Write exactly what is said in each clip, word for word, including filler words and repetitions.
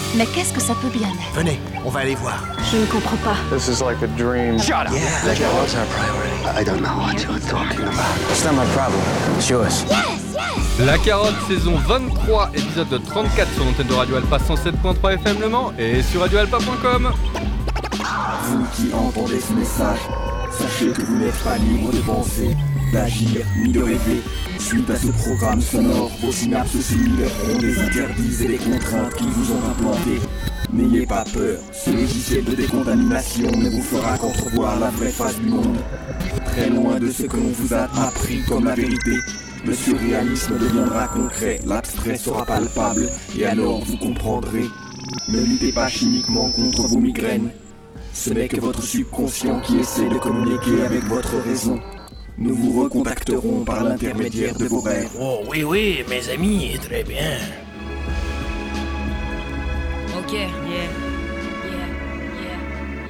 Mais qu'est-ce que ça peut bien être? Venez, on va aller voir. Je ne comprends pas. This is like a dream. Shut up! Yeah, la carotte, c'est un priority. I don't know what you're talking about. It's not my problem. It's yours. La Carotte, saison vingt-trois, épisode trente-quatre sur l'antenne de Radio Alpa cent sept point trois F M Le Mans et sur radio alpa point com. Vous qui entendez ce message, sachez que vous n'êtes pas libre de penser, d'agir, ni de rêver. Suite à ce programme sonore, vos synapses cellulaires ont des interdits et des contraintes qui vous ont implantés. N'ayez pas peur, ce logiciel de décontamination ne vous fera qu'entrevoir la vraie face du monde. Très loin de ce que l'on vous a appris comme la vérité, le surréalisme deviendra concret, l'abstrait sera palpable, et alors vous comprendrez. Ne luttez pas chimiquement contre vos migraines. Ce n'est que votre subconscient qui essaie de communiquer avec votre raison. Nous vous recontacterons par l'intermédiaire de vos rêves. Oh oui, oui, mes amis, très bien. Ok, yeah, yeah, yeah,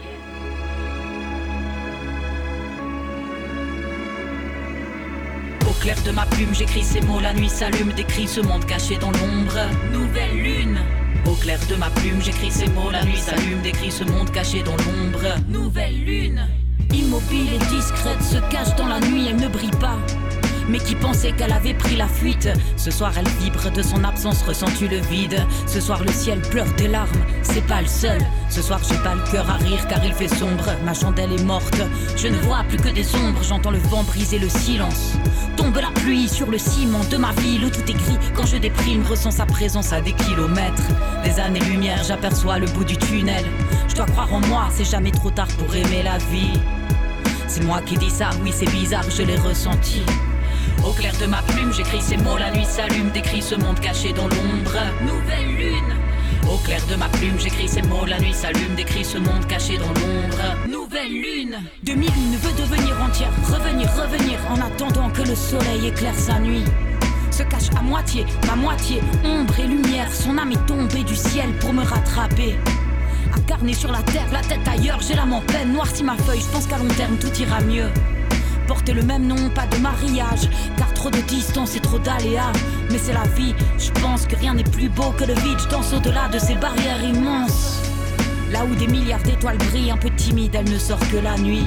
yeah. Au clair de ma plume, j'écris ces mots, la nuit s'allume, décrit ce monde caché dans l'ombre. Nouvelle lune. Au clair de ma plume, j'écris ces mots, la nuit s'allume, décrit ce monde caché dans l'ombre. Nouvelle lune. Immobile et discrète, se cache dans la nuit, elle ne brille pas. Mais qui pensait qu'elle avait pris la fuite. Ce soir elle vibre de son absence, ressens-tu le vide? Ce soir le ciel pleure des larmes, c'est pas le seul. Ce soir j'ai pas le cœur à rire car il fait sombre. Ma chandelle est morte, je ne vois plus que des ombres. J'entends le vent briser le silence. Tombe la pluie sur le ciment de ma ville où tout est gris. Quand je déprime, ressens sa présence à des kilomètres. Des années-lumière, j'aperçois le bout du tunnel. Je dois croire en moi, c'est jamais trop tard pour aimer la vie. C'est moi qui dis ça, oui c'est bizarre, je l'ai ressenti. Au clair de ma plume, j'écris ces mots, la nuit s'allume, décrit ce monde caché dans l'ombre. Nouvelle lune. Au clair de ma plume, j'écris ces mots, la nuit s'allume, décrit ce monde caché dans l'ombre. Nouvelle lune. Demi-lune veut devenir entière, revenir, revenir, en attendant que le soleil éclaire sa nuit. Se cache à moitié, ma moitié, ombre et lumière, son âme est tombée du ciel pour me rattraper. Incarné sur la terre, la tête ailleurs, j'ai l'âme en peine, noircis ma feuille, je pense qu'à long terme tout ira mieux. Porter le même nom, pas de mariage, car trop de distance et trop d'aléas. Mais c'est la vie, je pense que rien n'est plus beau que le vide. Je danse au-delà de ces barrières immenses. Là où des milliards d'étoiles brillent, un peu timides, elle ne sort que la nuit.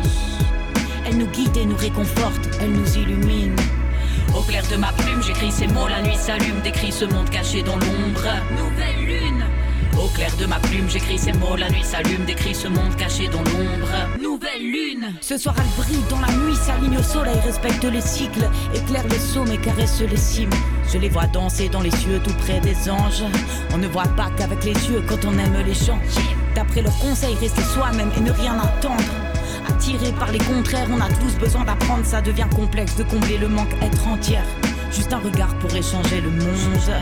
Elle nous guide et nous réconforte, elle nous illumine. Au clair de ma plume, j'écris ces mots, la nuit s'allume, décrit ce monde caché dans l'ombre. Nouvelle lune. Au clair de ma plume, j'écris ces mots, la nuit s'allume, décrit ce monde caché dans l'ombre. Nouvelle lune. Ce soir elle brille dans la nuit, s'aligne au soleil, respecte les cycles, éclaire les sommets, caresse les cimes. Je les vois danser dans les cieux tout près des anges. On ne voit pas qu'avec les yeux quand on aime les gens. D'après leurs conseils, rester soi-même et ne rien attendre. Attiré par les contraires, on a tous besoin d'apprendre, ça devient complexe de combler le manque, être entière. Juste un regard pourrait changer le monde.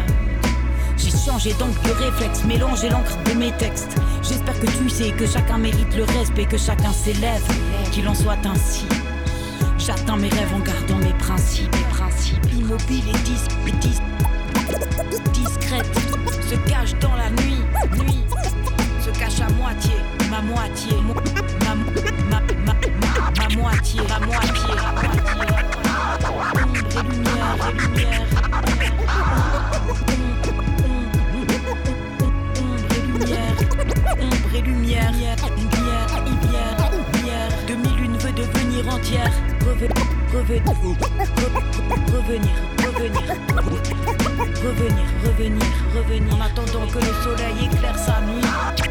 J'ai changé d'angle de réflexe, mélangé l'encre de mes textes. J'espère que tu sais que chacun mérite le respect, que chacun s'élève, qu'il en soit ainsi. J'atteins mes rêves en gardant mes principes. Mes principes. Immobile et dis- dis- discrète, se cache dans la nuit, nuit. Se cache à moitié, ma moitié, mo- ma, ma, ma, ma, ma moitié, ma moitié, ma moitié. Ombre et lumière, et lumière. Ombre et lumière, lumière, lumière, lumière. Demi-lune veut devenir entière. Revenir, revenir, revenir, revenir, revenir, revenir, revenir. En attendant que le soleil éclaire sa nuit.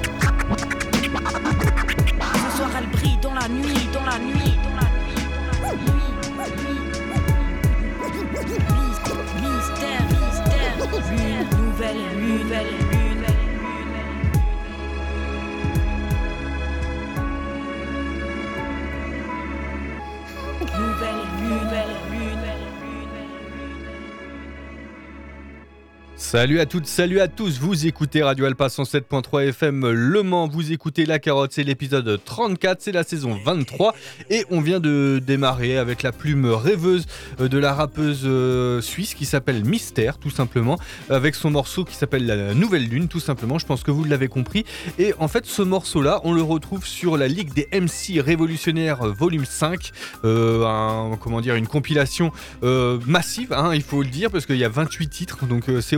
Ce soir elle brille dans la nuit, dans la nuit, dans la nuit, dans la nuit, nuit. Mystère, mystère, lune, nouvelle, nouvelle lune. Salut à toutes, salut à tous, vous écoutez Radio Alpa cent sept point trois F M Le Mans, vous écoutez La Carotte, c'est l'épisode trente-quatre, c'est la saison vingt-trois et on vient de démarrer avec la plume rêveuse de la rappeuse suisse qui s'appelle Mystère tout simplement, avec son morceau qui s'appelle La Nouvelle Lune tout simplement, je pense que vous l'avez compris. Et en fait ce morceau là on le retrouve sur la Ligue des M C Révolutionnaires volume cinq, euh, un, comment dire, une compilation euh, massive hein, il faut le dire parce qu'il y a vingt-huit titres, donc euh, c'est autant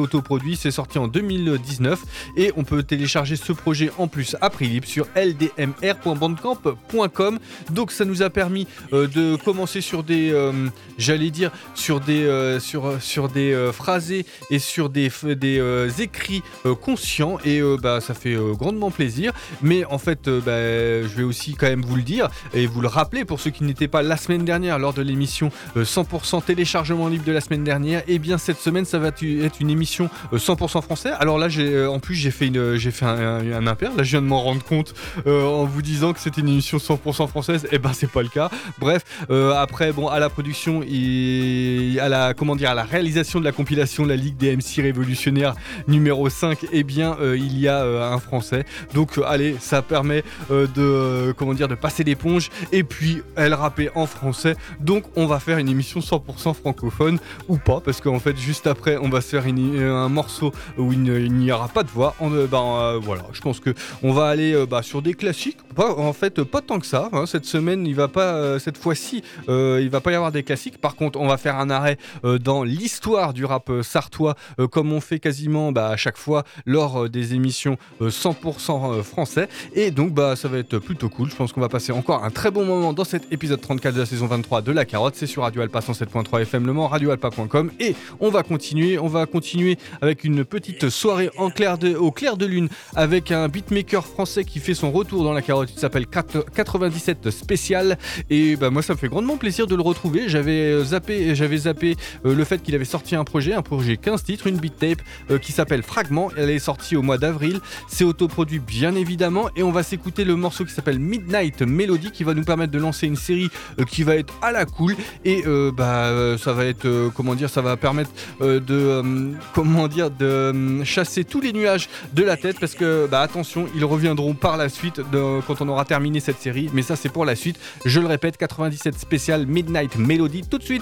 autoproduit, c'est sorti en deux mille dix-neuf et on peut télécharger ce projet en plus à prix libre sur l d m r point bandcamp point com. Donc ça nous a permis euh, de commencer sur des, euh, j'allais dire, sur des, euh, sur, sur des euh, phrasés et sur des, des euh, écrits euh, conscients et euh, bah, ça fait euh, grandement plaisir. Mais en fait, euh, bah, je vais aussi quand même vous le dire et vous le rappeler pour ceux qui n'étaient pas la semaine dernière lors de l'émission euh, cent pour cent téléchargement libre de la semaine dernière. Et bien cette semaine, ça va t- être une émission euh, cent pour cent français. Alors là, j'ai, euh, en plus, j'ai fait, une, j'ai fait un, un, un impair. Là, je viens de m'en rendre compte euh, en vous disant que c'était une émission cent pour cent française. Et ben, c'est pas le cas. Bref, euh, après, bon, à la production et à la, comment dire, à la réalisation de la compilation La Ligue des M C Révolutionnaires numéro cinq, eh bien, euh, il y a euh, un français. Donc, euh, allez, ça permet euh, de, euh, comment dire, de passer l'éponge. Et puis, elle rappait en français. Donc, on va faire une émission cent pour cent francophone ou pas, parce qu'en fait, juste après, on va se faire une, un morceau où il, il n'y aura pas de voix. On, euh, ben, euh, voilà, je pense que on va aller euh, bah, sur des classiques. Pas, en fait, pas tant que ça. Hein. Cette semaine, il va pas, euh, cette fois-ci, euh, il va pas y avoir des classiques. Par contre, on va faire un arrêt euh, dans l'histoire du rap euh, sartois, euh, comme on fait quasiment bah, à chaque fois lors euh, des émissions euh, cent pour cent euh, français. Et donc, bah, ça va être plutôt cool. Je pense qu'on va passer encore un très bon moment dans cet épisode trente-quatre de la saison vingt-trois de La Carotte. C'est sur Radio Alpa cent sept point trois F M Le Mans, radio alpa point com. Et on va continuer. On va continuer avec une petite soirée en clair de, au clair de lune avec un beatmaker français qui fait son retour dans La Carotte. Il s'appelle quatre-vingt-dix-sept Spécial. Et bah, moi, ça me fait grandement plaisir de le retrouver. J'avais zappé, j'avais zappé euh, le fait qu'il avait sorti un projet, un projet quinze titres, une beat tape euh, qui s'appelle Fragment. Elle est sortie au mois d'avril. C'est autoproduit, bien évidemment. Et on va s'écouter le morceau qui s'appelle Midnight Melody qui va nous permettre de lancer une série euh, qui va être à la cool. Et euh, bah, euh, ça va être, euh, comment dire, ça va permettre euh, de, euh, comment dire, de euh, chasser tous les nuages de la tête parce que, bah, attention, ils reviendront par la suite de, quand on aura terminé cette série. Mais ça, c'est pour la suite. Je le répète, quatre-vingt-dix-sept Spécial Midnight Melody tout de suite.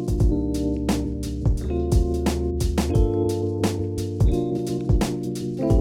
Thank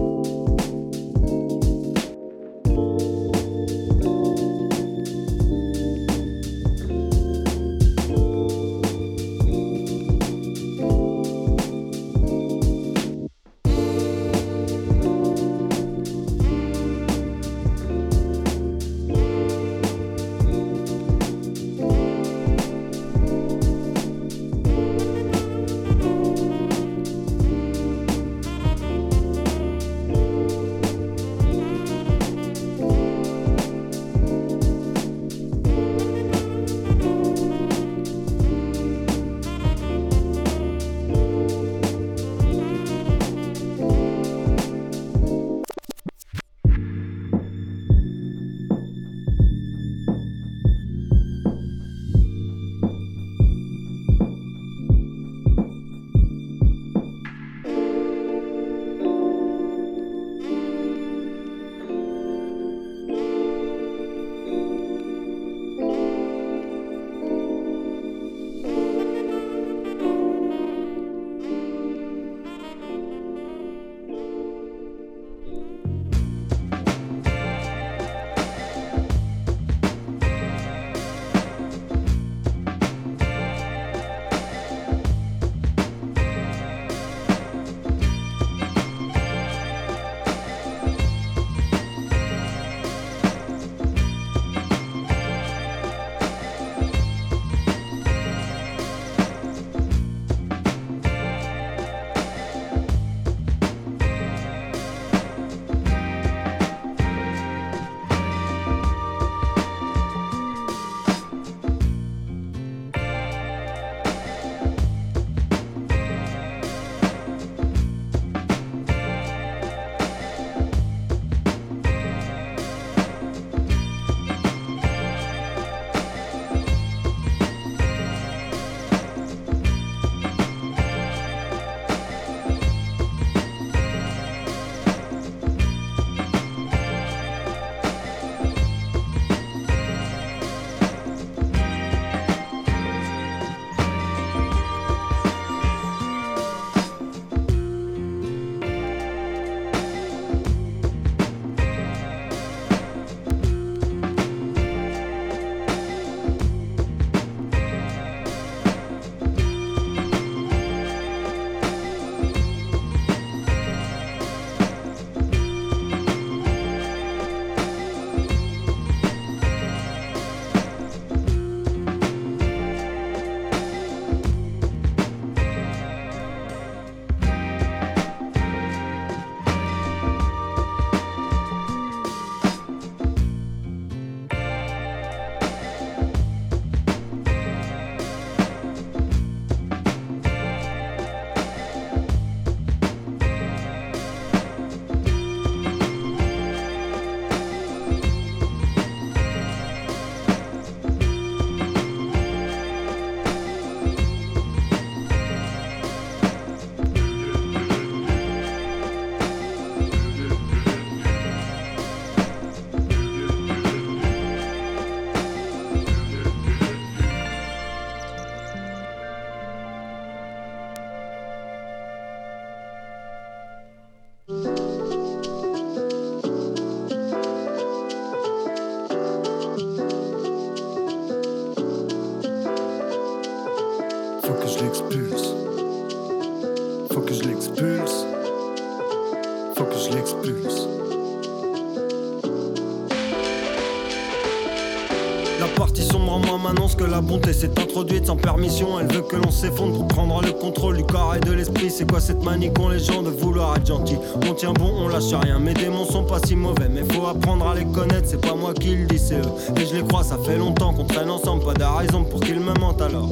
partie sombre en moi m'annonce que la bonté s'est introduite sans permission. Elle veut que l'on s'effondre pour prendre le contrôle du corps et de l'esprit. C'est quoi cette manie qu'ont les gens de vouloir être gentil? On tient bon, on lâche rien. Mes démons sont pas si mauvais, mais faut apprendre à les connaître. C'est pas moi qui le dis, c'est eux. Et je les crois, ça fait longtemps qu'on traîne ensemble. Pas de raison pour qu'ils me mentent alors.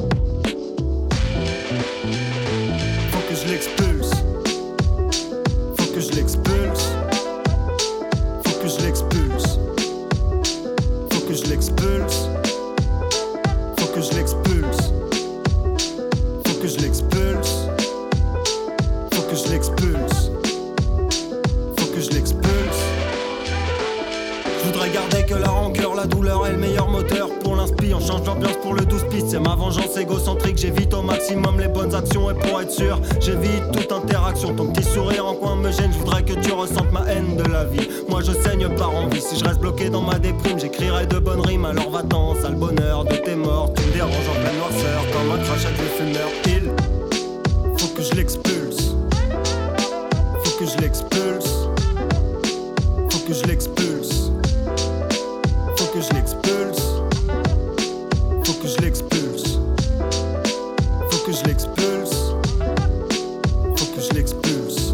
Faut que je l'expulse. Faut que je l'expulse. Faut que je l'expulse. Faut que je l'expulse. Faut que je l'expulse. Faut que je l'expulse. Faut que je l'expulse. Faut que je l'expulse. Je voudrais garder que la rancœur, la douleur est le meilleur moteur pour l'inspi. On change d'ambiance pour le douze pistes. C'est ma vengeance égocentrique. J'évite au maximum les bonnes actions. Et pour être sûr, j'évite toute interaction. Ton petit sourire en coin me gêne. Je voudrais que tu ressentes ma haine de la vie. Moi je saigne par envie. Si je reste bloqué dans ma déprime, j'écrirai de bonnes rimes. Alors va-t'en, sale bonheur de tes morts. Tu me déranges en pleine noirceur comme un crachat de fumeur. Il faut que je l'expulse. Faut que je l'expulse. Faut que je l'expulse. Faut que je l'expulse. Faut que je l'expulse. Faut que je l'expulse. Faut que je l'expulse.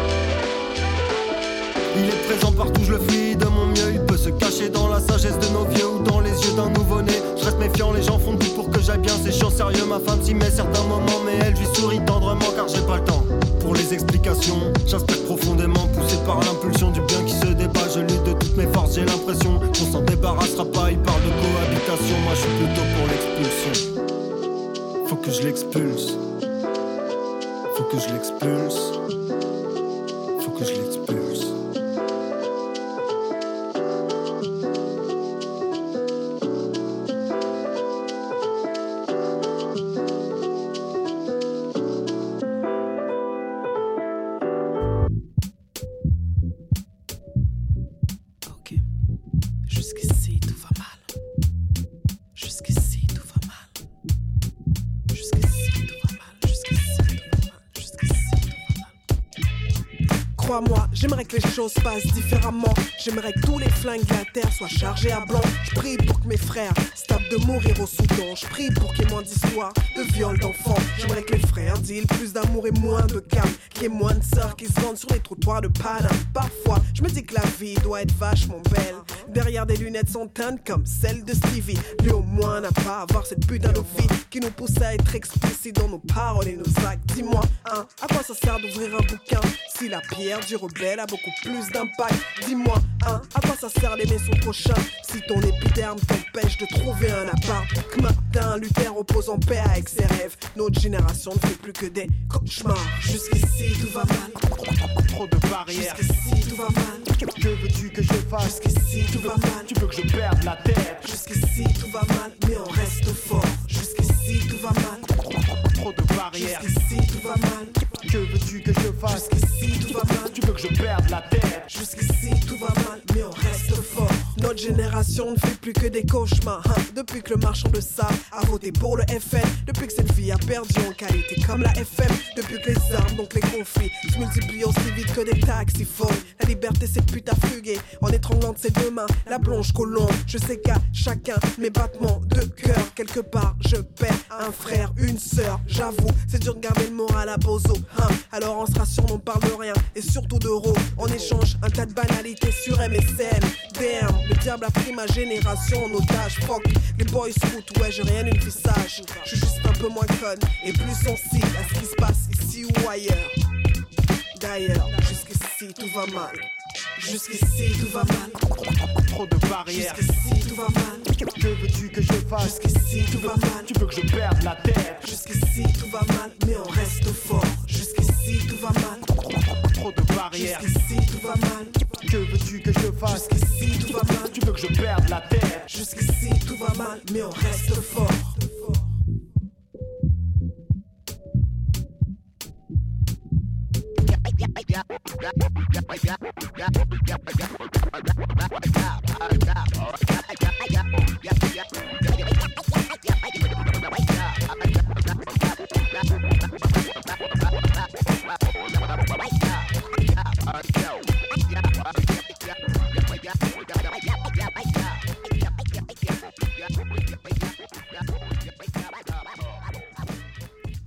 Il est présent partout, je le fuis de mon mieux. Il peut se cacher dans la sagesse de nos vieux ou dans les yeux d'un nouveau-né. Je reste méfiant, les gens font tout pour que j'aille bien. C'est chiant, sérieux, ma femme s'y met certains moments. Mais elle, je lui souris tendrement car j'ai pas le temps pour les explications. J'aspire profondément, poussé par l'impulsion du bien qui se débat. Je lutte de toutes mes forces, j'ai l'impression qu'on s'en débarrassera pas. Il parle de cohabitation, moi je suis plutôt pour l'expulsion. Faut que je l'expulse. Faut que je l'expulse. Faut que je l'expulse. Crois-moi, j'aimerais que les choses passent différemment. J'aimerais que tous les flingues de la terre soient chargés à blanc. Je prie pour que mes frères se tapent de mourir au Soudan. Je prie pour qu'il y ait moins d'histoires de viols d'enfants. J'aimerais que les frères dealent plus d'amour et moins de calme. Qu'il y ait moins de sœurs qui se vendent sur les trottoirs de Paname. Parfois, je me dis que la vie doit être vachement belle. Derrière des lunettes sans teinte comme celle de Stevie. Lui au moins n'a pas à avoir cette putain de vie qui nous pousse à être explicites dans nos paroles et nos actes. Dis-moi, hein, à quoi ça sert d'ouvrir un bouquin si la pierre du rebelle a beaucoup plus d'impact? Dis-moi, hein, à quoi ça sert d'aimer son prochain si ton épiderme t'empêche de trouver un appart? Que Martin Luther oppose en paix avec ses rêves. Notre génération ne fait plus que des cauchemars. Jusqu'ici tout va mal. Trop de barrières. Jusqu'ici tout va mal. Que veux-tu que je fasse? Jusqu'ici tout va mal. Tu veux que je perde la tête? Jusqu'ici tout va mal, mais on reste fort. Jusqu'ici tout va mal. Trop de barrières. Jusqu'ici tout va mal. Que veux-tu que je fasse? Jusqu'ici tout va mal. Tu veux que je perde la tête? Jusqu'ici tout va mal, mais on reste fort. Notre génération ne fait plus que des cauchemars, hein. Depuis que le marchand de sable a voté pour le F N. Depuis que cette vie a perdu en qualité comme la F M. Depuis que les armes, donc les conflits, se multiplient aussi vite que des taxis folles. La liberté s'est putain fuguée en étranglant de ses deux mains la blanche colombe. Je sais qu'à chacun mes battements de cœur, quelque part je perds un frère, une sœur. J'avoue, c'est dur de garder le moral à bozo, hein. Alors on se rassure, on parle de rien et surtout d'euros. On échange un tas de banalités sur M S N. Damn, le diable a pris ma génération en otage. Fuck, les boys scouts, ouais j'ai rien d'une vie sage. Je suis juste un peu moins conne et plus sensible à ce qui se passe ici ou ailleurs. D'ailleurs, jusqu'ici tout va mal. Jusqu'ici tout va mal. Trop de barrières. Jusqu'ici tout va mal. Que veux-tu que je fasse? Jusqu'ici tout va mal. Tu veux que je perde la tête? Jusqu'ici tout va mal, mais on reste fort. Jusqu'ici tout va mal. Trop de barrières. Jusqu'ici tout va mal. Que veux-tu que je fasse? Jusqu'ici tout va mal. Tu veux que je perde la tête? Jusqu'ici tout va mal, mais on reste fort. Yeah.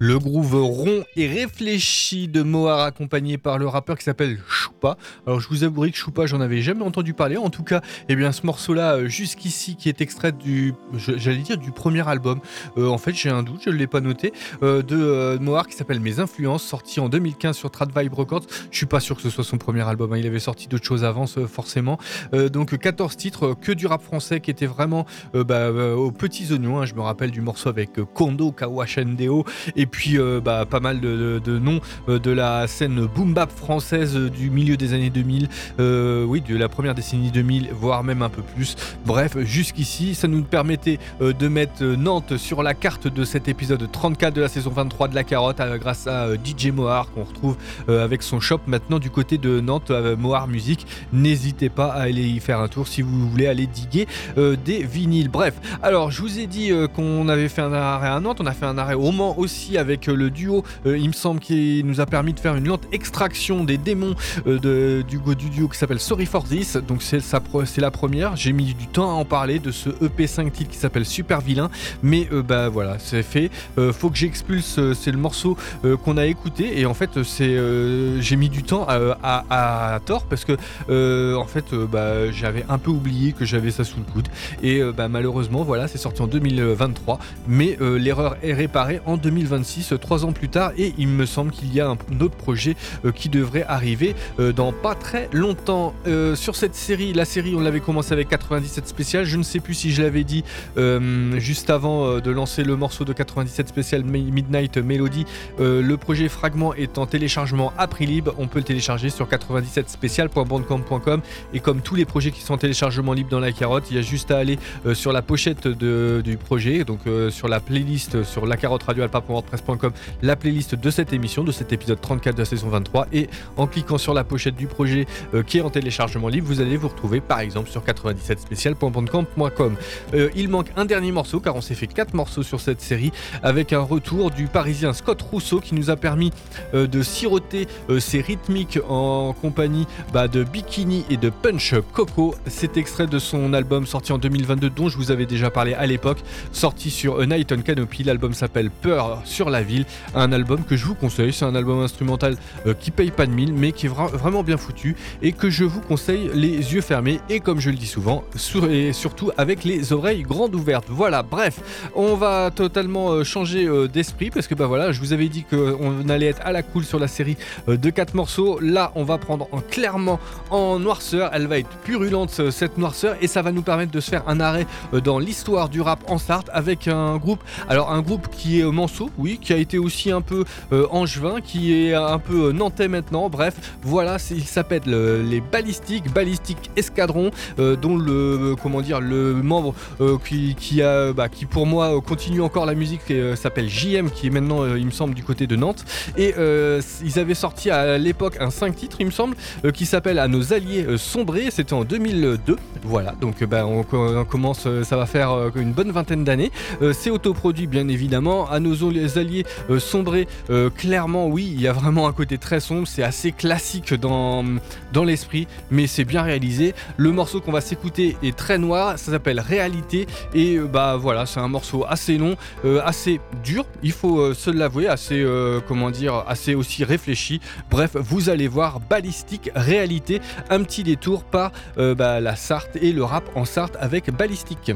Le groove rond et réfléchi de Moar accompagné par le rappeur qui s'appelle Choupa. Alors je vous avouerai que Choupa, j'en avais jamais entendu parler. En tout cas, eh bien ce morceau-là, jusqu'ici, qui est extrait du, j'allais dire du premier album. Euh, en fait, j'ai un doute, je ne l'ai pas noté, euh, de euh, Moar qui s'appelle Mes Influences, sorti en deux mille quinze sur Trad Vibe Records. Je suis pas sûr que ce soit son premier album, hein. Il avait sorti d'autres choses avant, forcément. Euh, donc quatorze titres, que du rap français qui était vraiment euh, bah, euh, aux petits oignons. Hein. Je me rappelle du morceau avec euh, Kondo, Kawashendeo. Et puis euh, bah, pas mal de, de, de noms euh, de la scène boom bap française euh, du milieu des années deux mille, euh, oui, de la première décennie deux mille, voire même un peu plus. Bref, jusqu'ici, ça nous permettait euh, de mettre euh, Nantes sur la carte de cet épisode trente-quatre de la saison vingt-trois de La Carotte, euh, grâce à euh, D J Moar, qu'on retrouve euh, avec son shop maintenant du côté de Nantes, euh, Moar Music. N'hésitez pas à aller y faire un tour si vous voulez aller diguer euh, des vinyles. Bref, alors je vous ai dit euh, qu'on avait fait un arrêt à Nantes, on a fait un arrêt au Mans aussi avec le duo, euh, il me semble, qui nous a permis de faire une lente extraction des démons euh, de, du, du duo qui s'appelle Sorry for This. Donc c'est, sa, c'est la première. J'ai mis du temps à en parler de ce E P cinq titres qui s'appelle Super Vilain, mais euh, bah voilà, c'est fait. Euh, faut que j'expulse. Euh, c'est le morceau euh, qu'on a écouté et en fait c'est euh, j'ai mis du temps à, à, à, à tort parce que euh, en fait euh, bah, j'avais un peu oublié que j'avais ça sous le coude et euh, bah, malheureusement voilà, c'est sorti en deux mille vingt-trois, mais euh, l'erreur est réparée en deux mille vingt-six, trois ans plus tard, et il me semble qu'il y a un autre projet euh, qui devrait arriver euh, dans pas très longtemps. Euh, sur cette série, la série on l'avait commencé avec quatre-vingt-dix-sept spécial, je ne sais plus si je l'avais dit euh, juste avant euh, de lancer le morceau de quatre-vingt-dix-sept spécial Midnight Melody. Euh, le projet Fragment est en téléchargement à prix libre, on peut le télécharger sur quatre-vingt-dix-sept spécial point bandcamp point com, et comme tous les projets qui sont en téléchargement libre dans La Carotte, il y a juste à aller euh, sur la pochette de, du projet, donc euh, sur la playlist sur la carotte radio alpa point wordpress point com, la playlist de cette émission, de cet épisode trente-quatre de la saison vingt-trois, et en cliquant sur la pochette du projet euh, qui est en téléchargement libre, vous allez vous retrouver par exemple sur quatre-vingt-dix-sept spécial point bandcamp point com. Euh, il manque un dernier morceau car on s'est fait quatre morceaux sur cette série, avec un retour du parisien Scott Rousseau qui nous a permis euh, de siroter euh, ses rythmiques en compagnie bah, de Bikini et de Punch Coco. C'est extrait de son album sorti en deux mille vingt-deux dont je vous avais déjà parlé à l'époque, sorti sur A Night on Canopy. L'album s'appelle Peur sur la ville, un album que je vous conseille. C'est un album instrumental euh, qui paye pas de mille mais qui est vra- vraiment bien foutu et que je vous conseille les yeux fermés et, comme je le dis souvent, sur- et surtout avec les oreilles grandes ouvertes. Voilà, bref, on va totalement euh, changer euh, d'esprit parce que bah voilà, je vous avais dit qu'on allait être à la cool sur la série euh, de quatre morceaux. Là, on va prendre en, clairement en noirceur. Elle va être purulente, euh, cette noirceur, et ça va nous permettre de se faire un arrêt euh, dans l'histoire du rap en Sarthe avec un groupe, alors un groupe qui est euh, Manceau, oui, qui a été aussi un peu euh, angevin, qui est un peu euh, nantais maintenant. Bref, voilà, c'est, il s'appelle euh, les Balistiques, Balistique Escadron, euh, dont le euh, comment dire le membre euh, qui, qui a bah, qui pour moi euh, continue encore la musique et euh, s'appelle J M, qui est maintenant euh, il me semble du côté de Nantes, et euh, ils avaient sorti à l'époque un cinq titres il me semble euh, qui s'appelle À nos alliés euh, sombrés, c'était en deux mille deux. Voilà, donc euh, bah, on, on commence, euh, ça va faire euh, une bonne vingtaine d'années. Euh, c'est autoproduit bien évidemment. À nos alliés euh, sombrés, euh, clairement oui, il y a vraiment un côté très sombre, c'est assez classique dans, dans l'esprit, mais c'est bien réalisé. Le morceau qu'on va s'écouter est très noir, ça s'appelle Réalité, et euh, bah voilà, c'est un morceau assez long, euh, assez dur, il faut euh, se l'avouer, assez euh, comment dire, assez aussi réfléchi. Bref, vous allez voir, Balistique Réalité, un petit détour par euh, bah, la Sarthe et le rap en Sarthe avec Balistique.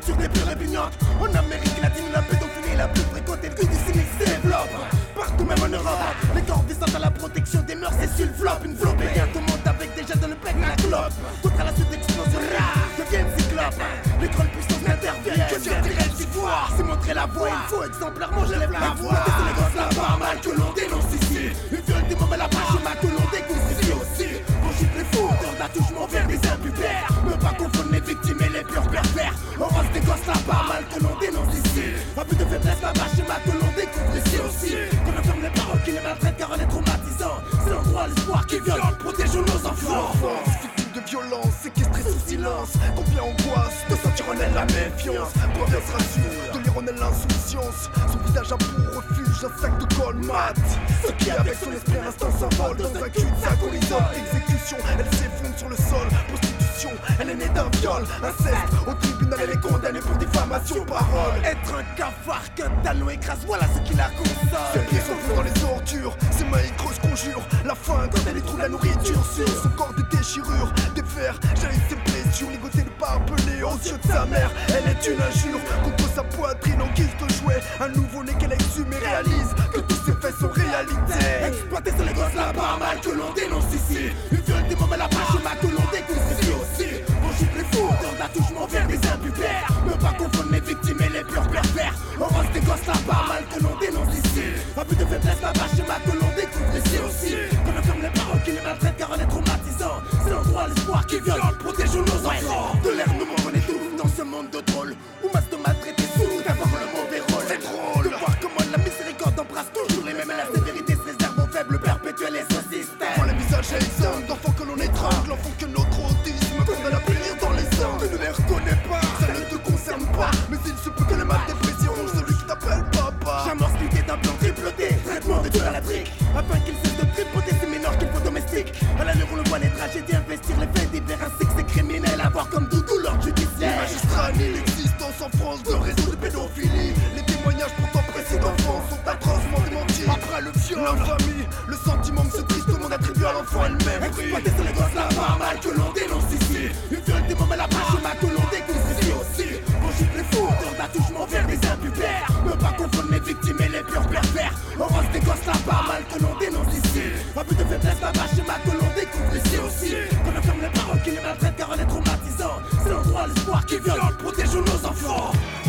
sur des pures répugnantes. En Amérique latine, la pédophilie est la plus fréquentée. Le cul du cynique se développe partout, même en Europe. Les corps visant à la protection des mœurs, c'est sur le flop. Une flop et bientôt monte avec déjà dans le bec la clope. D'autres à la suite d'explosion deviennent cyclopes. Les grandes puissances n'interviennent que sur tiré du foie. C'est montrer la voie, il faut exemplairement, je lève la voix. C'est les gosses là-bas, mal que l'on dénonce ici. Une viole des moments là-bas, je m'as que l'on dégoûte ici aussi. On chute les fous, dans l'attouchement vers des impubères. Ne pas confondre les victimes et les purs pervers. On rose des gosses là-bas, mal que l'on dénonce ici. Un peu de faiblesse là-bas, je m'as que l'on découvre ici aussi. Qu'on enferme les paroles qui les maltraitent car on est traumatisant. C'est l'endroit, l'espoir qui viole, protégeons nos enfants. De violence, séquestré sous silence. Combien angoisse de sentir en elle la méfiance. Combien se rassure de lire en elle l'insouciance. Son visage a pour refuge un sac de colmate. Ce qui avec son esprit à l'instant s'envole dans un cul-de-sac horizon. Exécution, elle s'effondre sur le sol. Prostitution, elle est née d'un viol. Inceste, au tribunal elle est condamnée pour diffamation. Parole, être un cafard qu'un talon écrase, voilà ce qui la console. Ses pieds sont dans les ordures, ses mains y creusent conjurent la faim quand elle y trouve la nourriture. Sur son corps des déchirures, des vers, jaillissent ses blessures. Ligoté de pas appelé aux yeux de sa mère. Elle est une injure contre sa poitrine en guise de jouet. Un nouveau-né qu'elle exhume et réalise que tous ses faits sont réalité. Exploiter sur les gosses là-bas, mal que l'on dénonce ici. Une viole des moments là-bas, je m'as que l'on dégoûte ici aussi. On chute les fous, dans l'attouchement vers des impubères. Ne pas confondre les victimes et les purs pervers. On rose des gosses là-bas, mal que l'on dénonce ici. Un peu de faiblesse là-bas, je m'as que l'on découvre ici aussi. Qu'on enferme les paroles qui les maltraitent car on est traumatisant. C'est l'endroit, l'espoir qui viole, protégeons nos enfants. De l'air nous on étouffe dans ce monde de drôles. Où masse de maltraité sous d'avoir le mauvais rôle. C'est drôle de voir comment la miséricorde embrasse toujours les mêmes. Et la sévérité se réserve aux faibles, perpétuelle et ce système. Quand les visages exemples d'enfants que l'on étrangle, l'enfant que notre autisme condamne à périr dans les angles. Tu ne les reconnais pas, ça ne te concerne pas. Mais il se peut que le mal dépression ronge celui qui t'appelle papa. J'amorce l'idée d'un plan triploté, traitement de à la trique. Afin qu'il cesse de tripoter ces mineurs qu'il faut domestiques. À l'allure on le voit les tragédies investir les faits divers ainsi que ces criminels. Avoir comme doudou l'ordre judiciaire. Les magistrats nient l'existence en France de réseaux de pédophilie. Les témoignages pourtant précis d'enfants sont atrocement démentis. Après le viol, l'infamie, le sentiment que ce triste monde attribue à l'enfant elle-même. Exploiter sur les gosses là-bas, mal que l'on dénonce ici. Une viole des moments là-bas, je m'as que l'on dégoûte ici aussi. On chute les fous, dans l'attouchement vers des impubères. Ne pas confondre les victimes et les purs pervers. On rose des gosses là-bas, mal que l'on dénonce ici. Un peu de faiblesse là-bas, je m'as que l'on découvre ici aussi. Qu'on enferme les paroles qui les maltraitent car on est traumatisant. C'est l'endroit, l'espoir qui viole, protégeons nos enfants.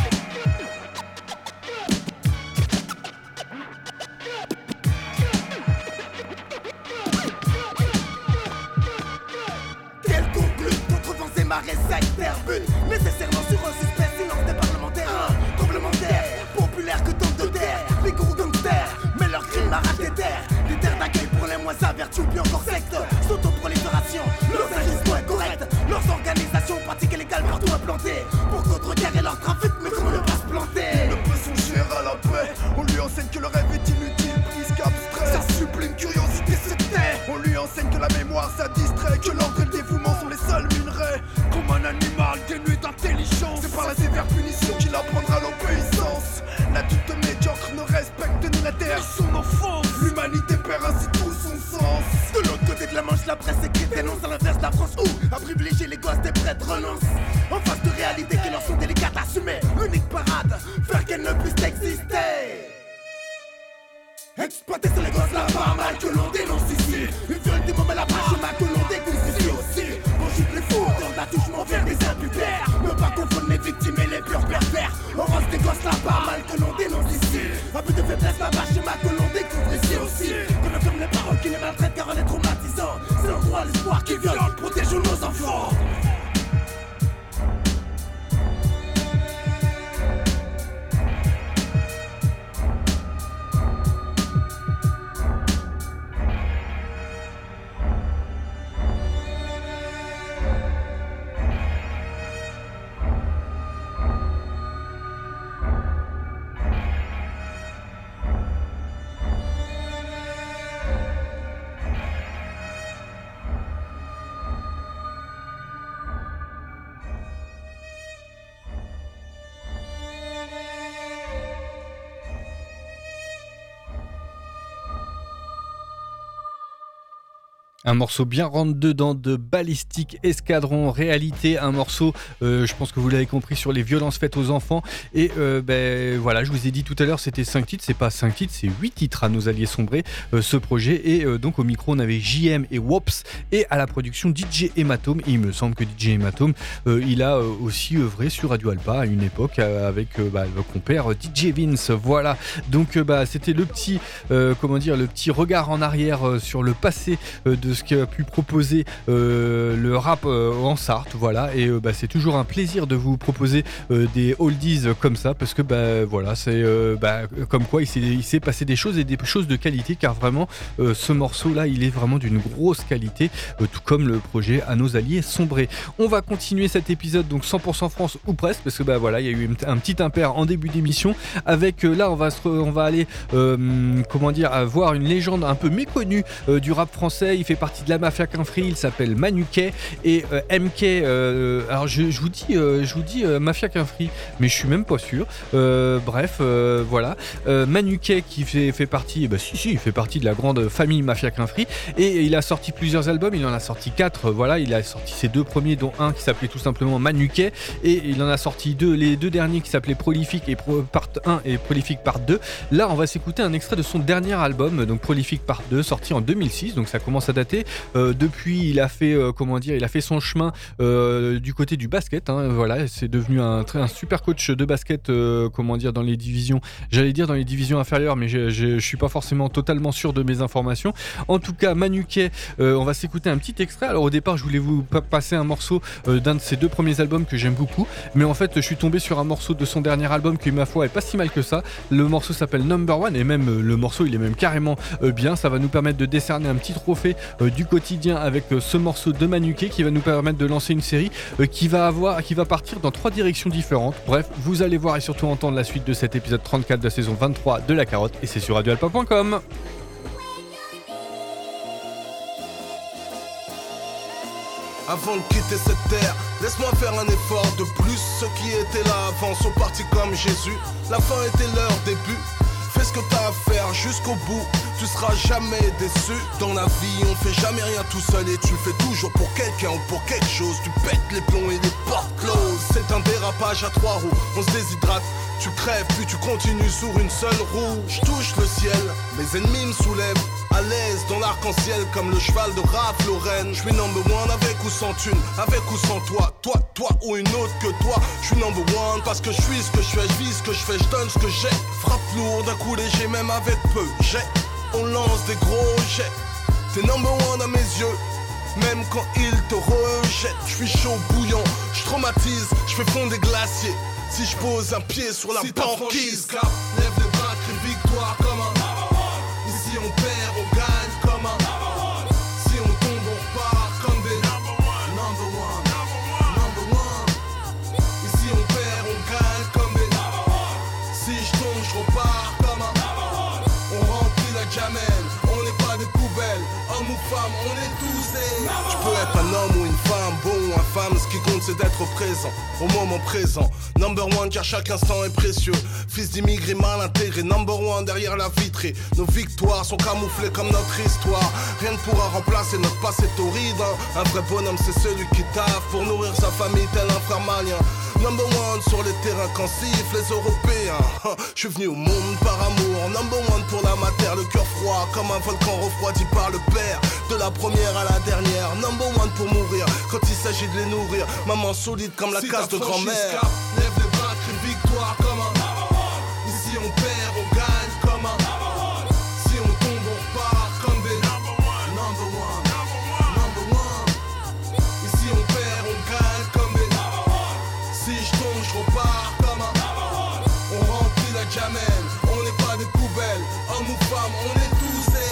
Quel conclut contre vents et marées sectaires. But nécessairement sur un suspect, silence des parlementaires. Un tremblement d'air, populaire que tombe de terre. Les gourous gangsters, mais leurs crimes arrachent des terres. Des terres d'accueil pour les moins avertis ou bien encore sectes. S'autoprolifération, leurs agissements incorrects. Leurs organisations pratiques illégales partout implantées. Pour contrecarrer leur trafic, mais comment ne pas se planter? Il ne peut songer à la paix. On lui enseigne que le rêve est inutile, plus qu'abstrait. Ça sublime curiosité se tait. On lui enseigne que la mémoire ça distrait. Que l'ordre et le dévouement sont les seuls minerais. Comme un animal dénué d'intelligence. C'est par la sévère punition qu'il apprendra l'obéissance. L'adulte médiocre ne respecte ni la terre son enfance. L'humanité perd ainsi tout son sens. De l'autre côté de la Manche, la presse écrite dénonce à l'inverse de la France où à privilégier les gosses des prêtres renoncent. En face de réalités qui leur sont délicates à assumer. L'unique parade, faire qu'elles ne puissent exister. Exploiter sur les gosses là-bas, mal que l'on dénonce ici. Une viole des moments là-bas, je m'as que l'on dégoûte ici aussi. On chute les fous, dans l'attouchement vers des impubères. Ne pas confondre les victimes et les purs pervers. On rose des gosses là-bas, mal que l'on dénonce ici. Un peu de faiblesse là-bas, je m'as que l'on découvre ici aussi. Qu'on enferme les paroles qui les maltraitent car on est traumatisant. C'est l'endroit, l'espoir qui viole, protégeons nos enfants. Un morceau bien rentre-dedans de Ballistic Escadron, Réalité, un morceau, euh, je pense que vous l'avez compris, sur les violences faites aux enfants. Et euh, ben voilà, je vous ai dit tout à l'heure, c'était cinq titres, c'est pas cinq titres, c'est huit titres à Nos Alliés Sombrés, euh, ce projet. Et euh, donc au micro, on avait J M et Wops, et à la production D J Hématome. Et il me semble que D J Hématome, euh, il a euh, aussi œuvré sur Radio Alpa à une époque euh, avec euh, bah, le compère D J Vince. Voilà, donc euh, bah, c'était le petit, euh, comment dire, le petit regard en arrière euh, sur le passé euh, de ce qu'a pu proposer euh, le rap euh, en Sarthe, voilà, et euh, bah, c'est toujours un plaisir de vous proposer euh, des oldies comme ça, parce que bah, voilà, c'est euh, bah, comme quoi il s'est, il s'est passé des choses et des choses de qualité, car vraiment euh, ce morceau là il est vraiment d'une grosse qualité, euh, tout comme le projet À Nos Alliés Sombrés. On va continuer cet épisode donc cent pour cent France ou presque, parce que bah voilà, il y a eu un petit impair en début d'émission avec euh, là on va se, on va aller euh, comment dire, voir une légende un peu méconnue euh, du rap français. Il fait partie de la Mafia Qu'un Free, il s'appelle Manuquet, et euh, M K, euh, alors je, je vous dis, euh, je vous dis euh, Mafia Qu'un Free, mais je suis même pas sûr. Euh, bref, euh, voilà, euh, Manuquet qui fait, fait partie, bah si si, il fait partie de la grande famille Mafia Qu'un Free, et il a sorti plusieurs albums, il en a sorti quatre, voilà, il a sorti ses deux premiers, dont un qui s'appelait tout simplement Manuquet, et il en a sorti deux, les deux derniers qui s'appelaient Prolifique et Pro, Part un et Prolifique Part deux. Là, on va s'écouter un extrait de son dernier album, donc Prolifique Part deux, sorti en deux mille six, donc ça commence à dater. Euh, depuis, il a fait euh, comment dire, il a fait son chemin euh, du côté du basket. Hein, voilà, c'est devenu un, un super coach de basket. Euh, comment dire, dans les divisions, j'allais dire dans les divisions inférieures, mais je, je, je suis pas forcément totalement sûr de mes informations. En tout cas, Manuquet, euh, on va s'écouter un petit extrait. Alors au départ, je voulais vous pa- passer un morceau euh, d'un de ses deux premiers albums que j'aime beaucoup, mais en fait, je suis tombé sur un morceau de son dernier album qui, ma foi, est pas si mal que ça. Le morceau s'appelle Number One, et même euh, le morceau, il est même carrément euh, bien. Ça va nous permettre de décerner un petit trophée euh, du quotidien avec euh, ce morceau de Manuquet qui va nous permettre de lancer une série euh, qui va avoir, qui va partir dans trois directions différentes. Bref, vous allez voir et surtout entendre la suite de cet épisode trente-quatre de la saison vingt-trois de La Carotte, et c'est sur radio alpa point com. Avant de quitter cette terre, laisse-moi faire un effort de plus. Ceux qui étaient là avant sont partis comme Jésus. La fin était leur début. Fais ce que t'as à faire jusqu'au bout, tu seras jamais déçu. Dans la vie on fait jamais rien tout seul, et tu le fais toujours pour quelqu'un ou pour quelque chose. Tu pètes les plombs et les portes closes. C'est un dérapage à trois roues, on se déshydrate. Tu crèves puis tu continues sur une seule roue. Je touche le ciel, mes ennemis me soulèvent. À l'aise dans l'arc-en-ciel comme le cheval de Raph Lorraine. Je suis number one avec ou sans thune, avec ou sans toi. Toi, toi ou une autre que toi. Je suis number one parce que je suis ce que je fais. Je vis ce que je fais, je donne ce que j'ai. Frappe lourd d'un coup léger même avec peu. J'ai, on lance des gros jets. T'es number one à mes yeux, même quand ils te rejettent. Je suis chaud bouillant, je traumatise, je fais fondre des glaciers. Si je pose un pied sur la si banquise, clap, lève les bras, crie victoire comme un. Ici on perd, on gagne comme un. Si on tombe, on repart comme des. Number one, number one. Ici on perd, on gagne comme des. Si je tombe, je repars comme un. On remplit la gamelle, on n'est pas des poubelles. Homme ou femme, on est tous des. Tu peux être un homme ou une femme, bon ou infâme, ce qui compte c'est d'être présent, au moment présent. Number one car chaque instant est précieux. Fils d'immigrés mal intégrés, number one derrière la vitrée. Nos victoires sont camouflées comme notre histoire. Rien ne pourra remplacer notre passé torride, hein. Un vrai bonhomme c'est celui qui taffe pour nourrir sa famille tel un frère malien. Number one sur les terrains qu'en sifflent les Européens. Je suis venu au monde par amour. Number one pour la matière, le cœur froid comme un volcan refroidi par le père. De la première à la dernière. Number one pour mourir quand il s'agit de les nourrir. Maman solide comme la si case de grand-mère. Lève les bras, crie victoire comme un. Ici on perd, on gagne comme un. Si on tombe, on repart comme des. Number one, number one. Ici on perd, on gagne comme des. Si je tombe, je repars comme un. On remplit la gamelle, on n'est pas des poubelles. Homme ou femme, on est tous des.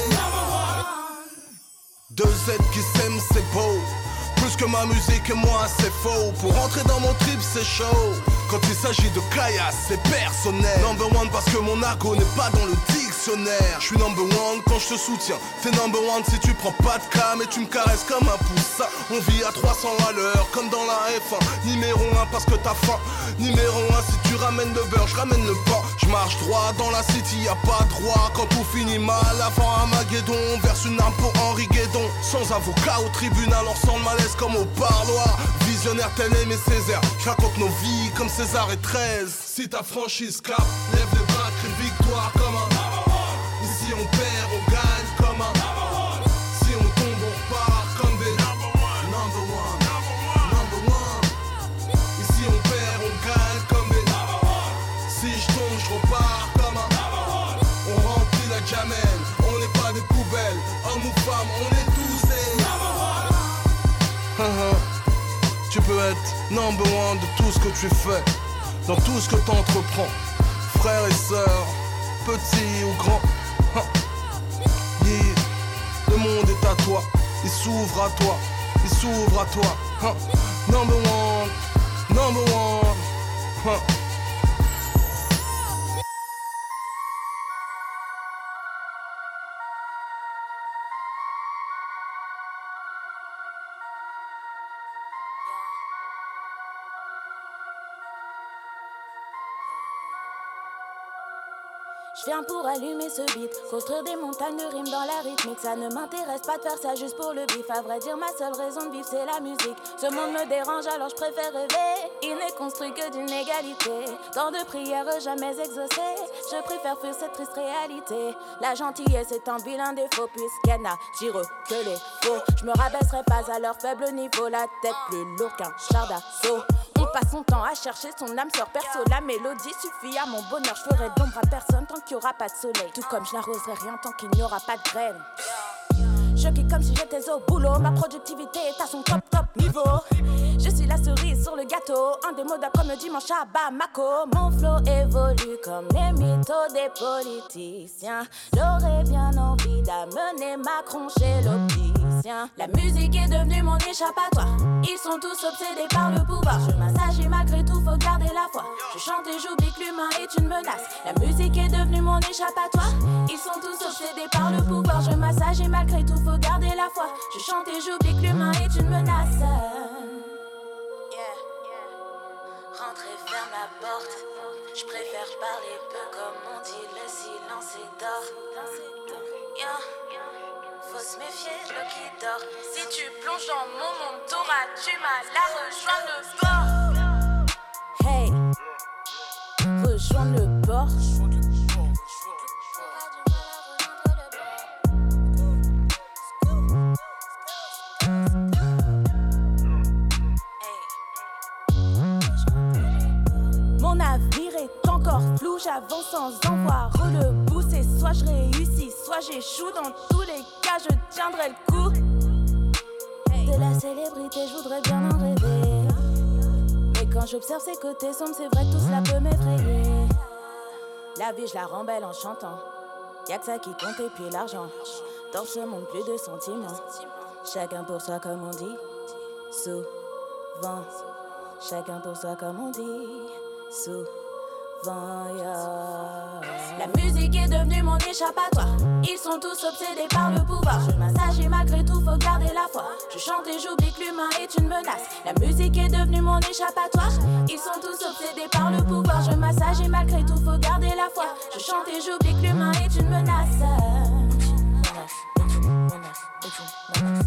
Deux Z qui s'aiment, c'est beau. Plus que ma musique et moi c'est faux. Pour rentrer dans mon trip c'est chaud. Quand il s'agit de caillasse c'est personnel. Number one parce que mon argot n'est pas dans le dictionnaire. révolutionnaire. Je suis number one quand je te soutiens. T'es number one si tu prends pas de cam et tu me caresses comme un poussin. On vit à trois cents à l'heure comme dans la F un. Numéro un parce que t'as faim. Numéro un si tu ramènes le beurre, je ramène le pain. Je marche droit dans la city, y a pas droit. Quand tout finit mal avant Armageddon, on verse une arme pour Henri Guédon. Sans avocat au tribunal, on sent le malaise comme au parloir. Visionnaire tel Aimé Césaire, je raconte nos vies comme César et treize. Si ta franchise cap, lève les bras, crie victoire comme un. Ici on perd, on gagne comme un. Si on tombe, on repart comme des. Number one, number one. Ici on perd, on gagne comme des. Si je tombe, je repars comme un. On remplit la gamelle, on n'est pas des poubelles. Hommes ou femmes, on est tous des. Tu peux être number one de tout ce que tu fais, dans tout ce que t'entreprends, frères et sœurs, petits ou grands. Yeah. Le monde est à toi, il s'ouvre à toi, il s'ouvre à toi. Huh. Number one, number one. Huh. Je viens pour allumer ce beat, construire des montagnes de rimes dans la rythmique. Ça ne m'intéresse pas de faire ça juste pour le bif. À vrai dire, ma seule raison de vivre, c'est la musique. Ce monde me dérange, alors je préfère rêver. Il n'est construit que d'une égalité. Tant de prières jamais exaucées. Je préfère fuir cette triste réalité. La gentillesse est un vilain défaut, puisqu'elle n'attire que les faux. Je me rabaisserai pas à leur faible niveau. La tête plus lourde qu'un char d'assaut. On passe son temps à chercher son âme sœur perso. La mélodie suffit à mon bonheur. Je ferai d'ombre à personne tant qu'il n'y aura pas de soleil. Tout comme je n'arroserai rien tant qu'il n'y aura pas de graines. Je kick comme si j'étais au boulot. Ma productivité est à son top top niveau. Je suis la cerise sur le gâteau. Indémodable comme le dimanche à Bamako. Mon flow évolue comme les mythos des politiciens. J'aurais bien envie d'amener Macron chez l'opticien. La musique est devenue mon échappatoire. Ils sont tous obsédés par le pouvoir. Je m'assage et malgré tout faut garder la foi. Je chante et j'oublie que l'humain est une menace. La musique est devenue mon échappatoire. Ils sont tous obsédés par le pouvoir. Je m'assage et malgré tout faut garder la foi. Je chante et j'oublie que l'humain est une menace. Yeah. Rentrez, ferme la porte. Je préfère parler peu comme on dit. Le silence est d'or. Yeah. Faut se méfier de l'eau qui dort. Si tu plonges dans mon monde, t'auras du mal à rejoindre le bord. Hey, rejoindre le bord. Mon avenir est encore flou, j'avance sans en voir le bout. C'est soit je réussis, soit j'échoue. Dans tous les cas, je tiendrai le coup. De la célébrité, je voudrais bien en rêver. Mais quand j'observe ses côtés sombres, c'est vrai que tout cela peut m'effrayer. La vie, je la rends belle en chantant. Y'a que ça qui compte et puis l'argent. Dans ce monde, plus de sentiments. Chacun pour soi, comme on dit. Souvent. Chacun pour soi, comme on dit. Souvent, yeah. La musique est devenue mon échappatoire. Ils sont tous obsédés par le pouvoir. Je m'assage et malgré tout faut garder la foi. Je chante et j'oublie que l'humain est une menace. La musique est devenue mon échappatoire. Ils sont tous obsédés par le pouvoir. Je m'assage et malgré tout faut garder la foi. Je chante et j'oublie que l'humain est une menace. Menace, menace, menace, menace, menace.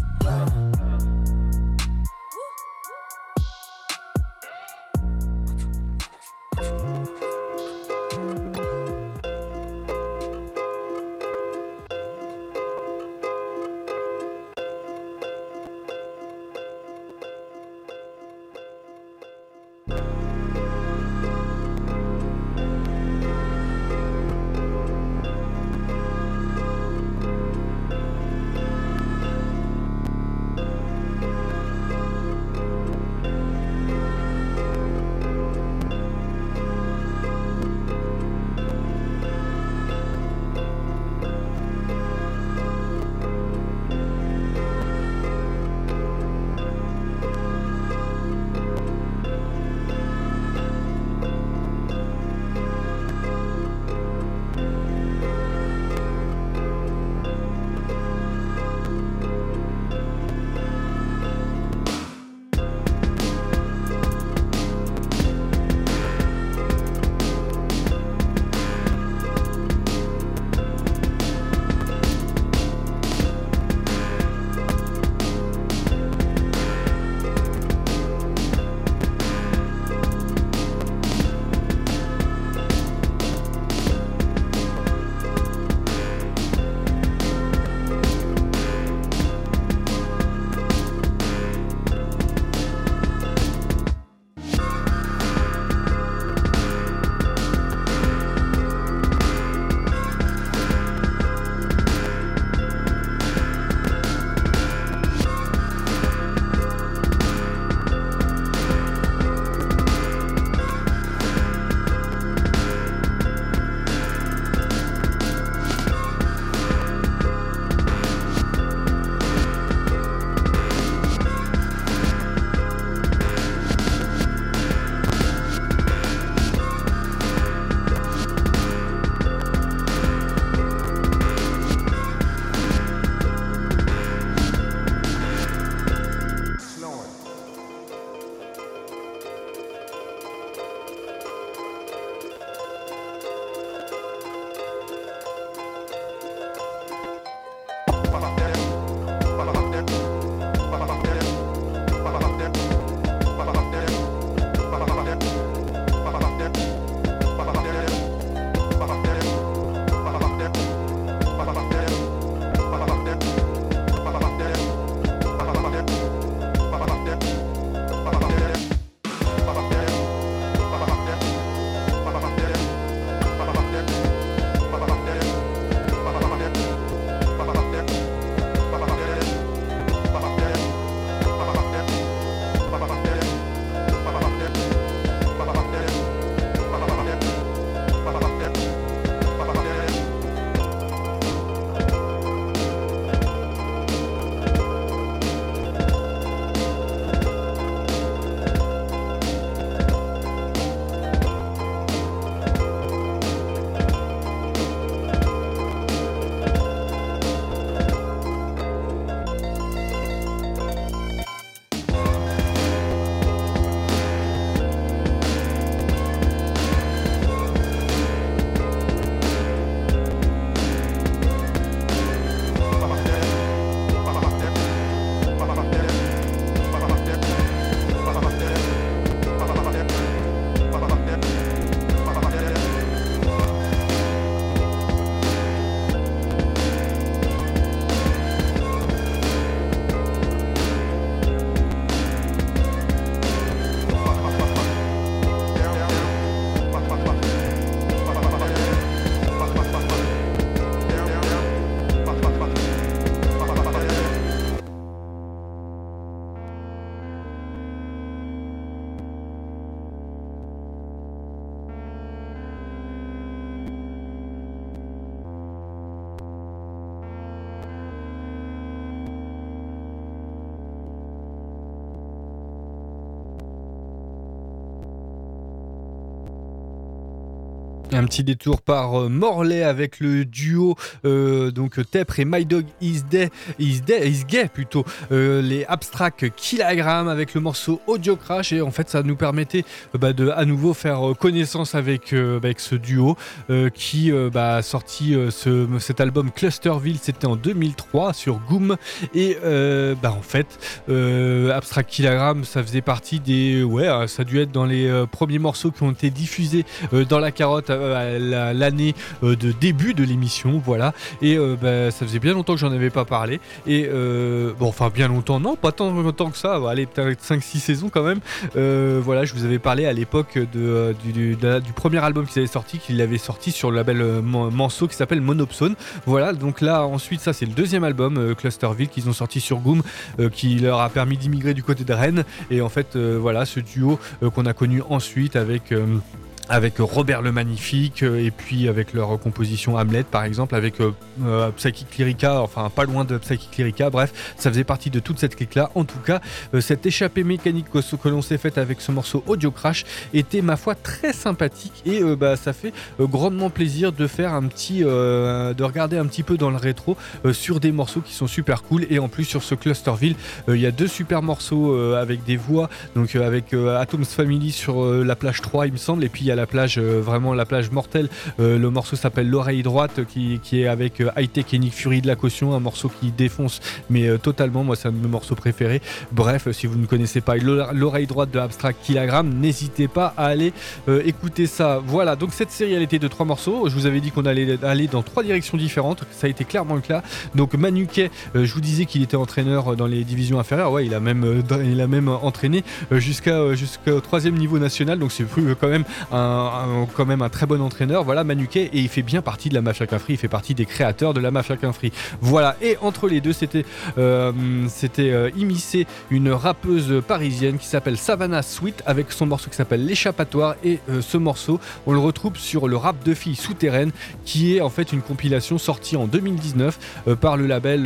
Un petit détour par euh, Morlaix avec le duo euh, donc Tepr et My Dog Is Day, Is Day, Is Gay plutôt, euh, les Abstract Kilogramme avec le morceau Audio Crash, et en fait ça nous permettait euh, bah, de à nouveau faire euh, connaissance avec, euh, avec ce duo euh, qui euh, bah, a sorti euh, ce, cet album Clusterville, c'était en deux mille trois sur Goom, et euh, bah, en fait euh, Abstract Kilogramme ça faisait partie des, ouais ça a dû être dans les euh, premiers morceaux qui ont été diffusés euh, dans la carotte à l'année de début de l'émission, voilà, et euh, bah, ça faisait bien longtemps que j'en avais pas parlé, et euh, bon enfin bien longtemps, non pas tant longtemps que ça, allez peut-être cinq six saisons quand même, euh, voilà, je vous avais parlé à l'époque de, du, de, du premier album qu'ils avaient sorti, qu'il avait sorti sur le label euh, Manso qui s'appelle Monopsone, voilà, donc là ensuite ça c'est le deuxième album euh, Clusterville qu'ils ont sorti sur Goom, euh, qui leur a permis d'immigrer du côté de Rennes, et en fait euh, voilà ce duo euh, qu'on a connu ensuite avec euh, avec Robert le Magnifique, euh, et puis avec leur composition Hamlet par exemple, avec euh, euh, Psychic Lyrica, enfin pas loin de Psychic Lyrica, bref ça faisait partie de toute cette clique là. En tout cas euh, cette échappée mécanique que, que l'on s'est faite avec ce morceau Audio Crash était ma foi très sympathique, et euh, bah, ça fait euh, grandement plaisir de faire un petit euh, de regarder un petit peu dans le rétro euh, sur des morceaux qui sont super cool, et en plus sur ce Clusterville il euh, y a deux super morceaux euh, avec des voix, donc euh, avec euh, Atoms Family sur euh, la plage trois il me semble, et puis il y a la plage, euh, vraiment la plage mortelle, euh, le morceau s'appelle L'oreille droite, qui, qui est avec euh, High Tech et Nick Fury de la caution, un morceau qui défonce mais euh, totalement, moi c'est un de mes morceaux préférés. Bref, euh, si vous ne connaissez pas L'oreille droite de Abstract Kilogramme, n'hésitez pas à aller euh, écouter ça. Voilà, donc cette série elle était de trois morceaux, je vous avais dit qu'on allait aller dans trois directions différentes, ça a été clairement le cas. Donc Manuquet, euh, je vous disais qu'il était entraîneur dans les divisions inférieures, ouais il a même, euh, il a même entraîné euh, jusqu'à, euh, jusqu'au troisième niveau national, donc c'est euh, quand même un Un, un, quand même un très bon entraîneur, voilà Manuquet, et il fait bien partie de la Mafia Quinfri, il fait partie des créateurs de la Mafia Quinfri, voilà. Et entre les deux c'était euh, c'était euh, immiscé une rappeuse parisienne qui s'appelle Savannah Sweet avec son morceau qui s'appelle L'échappatoire, et euh, ce morceau on le retrouve sur le rap de filles souterraines, qui est en fait une compilation sortie en deux mille dix-neuf euh, par le label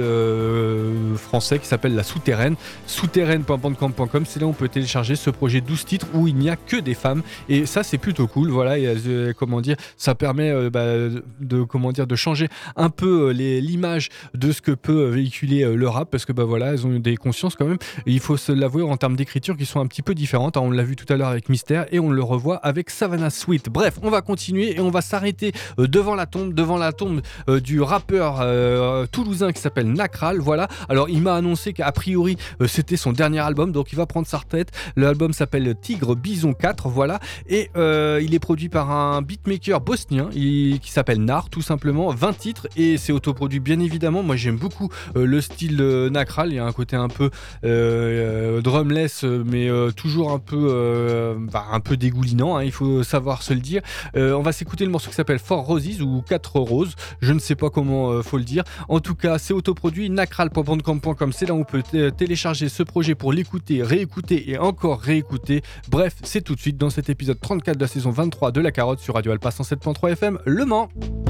euh, français qui s'appelle La Souterraine, souterraine point bandcamp point com, c'est là où on peut télécharger ce projet douze titres où il n'y a que des femmes, et ça c'est plutôt cool, voilà, et euh, comment dire, ça permet euh, bah, de comment dire de changer un peu euh, les, l'image de ce que peut véhiculer euh, le rap, parce que bah voilà, elles ont des consciences quand même, et il faut se l'avouer en termes d'écriture qui sont un petit peu différentes, hein, on l'a vu tout à l'heure avec Mystère, et on le revoit avec Savannah Sweet. Bref, on va continuer et on va s'arrêter euh, devant la tombe, devant la tombe euh, du rappeur euh, toulousain qui s'appelle Nakral, voilà. Alors il m'a annoncé qu'a priori euh, c'était son dernier album, donc il va prendre sa retraite. L'album s'appelle Tigre Bison quatre, voilà, et euh, il est produit par un beatmaker bosnien il, qui s'appelle Nar, tout simplement, vingt titres, et c'est autoproduit bien évidemment. Moi j'aime beaucoup euh, le style euh, Nakral, il y a un côté un peu euh, euh, drumless, mais euh, toujours un peu euh, bah, un peu dégoulinant, hein, il faut savoir se le dire. Euh, on va s'écouter le morceau qui s'appelle Four Roses ou quatre roses, je ne sais pas comment euh, faut le dire. En tout cas c'est autoproduit, nakral point bandcamp point com, c'est là où on peut t- télécharger ce projet pour l'écouter, réécouter et encore réécouter. Bref, c'est tout de suite dans cet épisode trente-quatre de la saison vingt-trois de La Carotte sur Radio Alpa cent sept point trois F M Le Mans.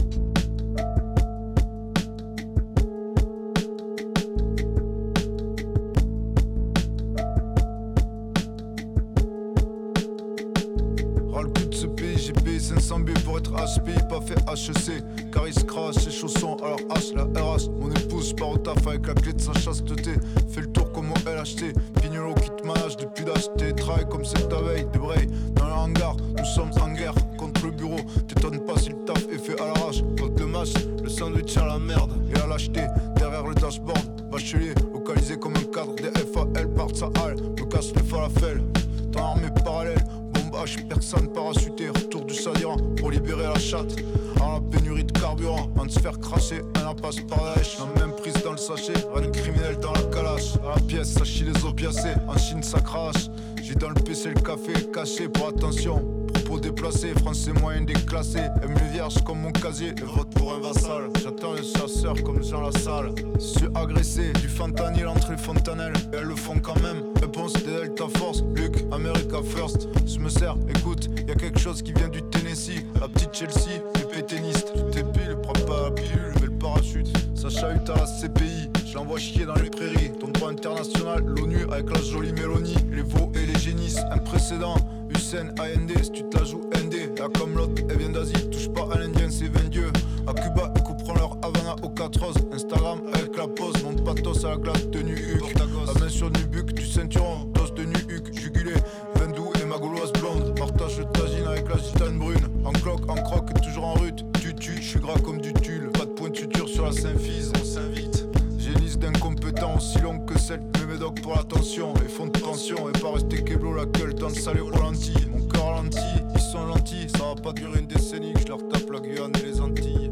cinq cents B pour être H P, pas fait H E C. Car il se crache ses chaussons, alors H la R H. Mon épouse part au taf avec la clé de sa chasteté. Fait le tour comme au L H T. Pignolo qui te manage depuis d'acheter. Travaille comme c'est ta veille, débraye dans le hangar. Nous sommes en guerre contre le bureau. T'étonnes pas si le taf est fait à l'arrache. Quand le match, le sandwich à la merde et à lâcheté. Derrière le dashboard, bachelier, localisé comme un cadre. Des F A L partent sa halle, me casse les falafels. Dans l'armée parallèle, bombage, personne parachuté. Retour du Sadiran pour libérer la chatte. En la pénurie de carburant, avant de se faire cracher, un impasse par la hache. La même prise dans le sachet, rien de criminel dans la calache. À la pièce, ça chie les opiacés, en Chine ça crache. J'ai dans le P C le café, caché pour attention. Propos déplacés, français moyen déclassé. Aime les vierges comme mon casier, et vote pour un vassal. J'attends les chasseurs comme Jean Lassalle. Je suis agressé, du fentanyl entre les fontanelles. Et elles le font quand même, réponse des Delta Force. Luc, America First, je me sers, écoute, y'a quelque chose qui vient du Tennessee. La petite Chelsea, épée tennis. Tout est pile, prends pas la pilule, mets le parachute. Ça chahute à la C P I, je l'envoie chier dans les prairies. Ton droit international, l'ONU avec la jolie Mélanie. Les veaux et les génisses, un précédent. U scènes A N D, si tu te la joues N D. La comme l'autre, elle vient d'Asie, touche pas à l'Indien, c'est vingt dieux. À Cuba, ils couperont leur Havana au quatre roses. Instagram avec la pose, monte patos à la glace de Nuhuc. La main sur Nubuc, du ceinturon, dose de Nuhuc, jugulé. Vendou et ma gauloise blonde, partage le tagine avec la gitane brune. En cloque, en croque, et toujours en rut. Tu tues, je suis gras comme du tulle. Pas de point de suture sur la Saint-Fise, on s'invite. J'ai une liste d'incompétents aussi longue que celle de mes médocs pour l'attention. Et fond de tension, et pas rester keblo la gueule dans le salé au ralenti. Mon cœur ralenti, ils sont lentis. Ça va pas durer une décennie que je leur tape la Guyane et les Antilles.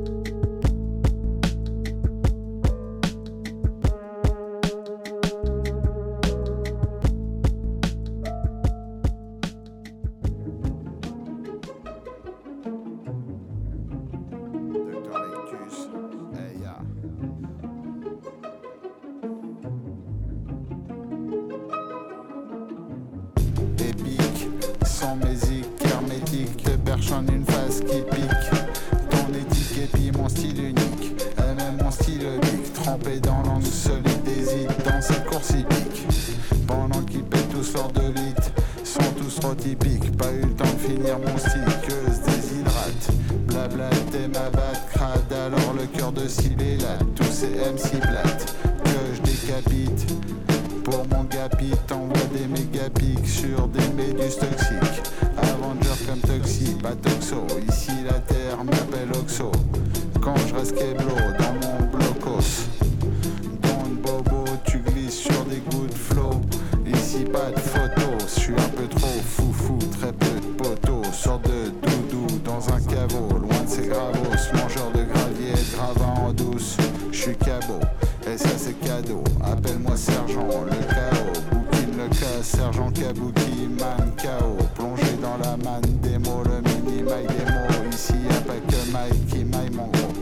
En une face qui pique, ton éthique et puis mon style unique, et même mon style bic, trempé dans l'angle solide, hésite dans cette course hippique, pendant qu'ils pètent tous leurs de litres, sont tous trop typiques, pas eu le temps de finir mon style, que se déshydrate, blabla t'es ma batte, crade, alors le cœur de style est là, tous ces M C blattes, que je décapite, pour mon gapit, t'envoie des mégapics sur des méduses toxiques. Avenger comme Toxi, pas Toxo. Ici la terre m'appelle Oxo. Quand je reste keblo dans mon blocos. Dans le bobo, tu glisses sur des gouttes de flow. Ici pas de photos, je suis un peu trop foufou, très peu de poteaux. Sors de doudou dans un caveau, loin de ces gravos. Mangeur de gravier, gravin en douce. Je suis cabot, et ça c'est cadeau. Appelle-moi sergent, le chaos. Bouquine le cas, sergent Kabuki, man K O. Plongé dans la manne des mots, le mini maille des mots. Ici y'a pas que Mike qui maille mon gros.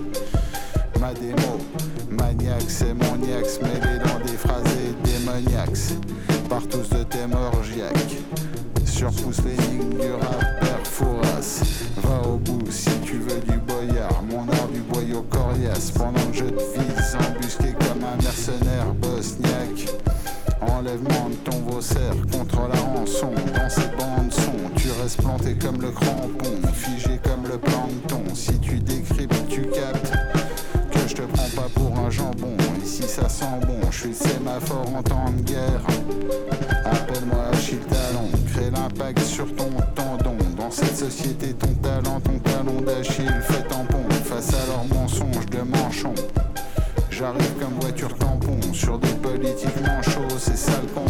Ma démo, maniaque, c'est mon niax, mêlé dans des phrases démoniaques. Par tous de thèmes orgiaques. Surpousse l'énigme du rappeur Fouras. Va au bout si tu veux du boyard. Mon art du boyau coriace. Pendant que je te vise, embusqué comme un mercenaire bosniaque. Enlèvement de ton vaussaire contre la rançon. Dans ces bandes son, tu restes planté comme le crampon, figé comme le plancton. Si tu décryptes, tu captes que je te prends pas pour un jambon. Ici ça sent bon, je suis le sémaphore en temps de guerre. Appelle-moi Achille Talon, crée l'impact sur ton tendon. Dans cette société, ton talent, ton talon d'Achille fait tampon face à leurs mensonges de manchon. J'arrive comme voiture tampon sur des politiques manchots, c'est sale con.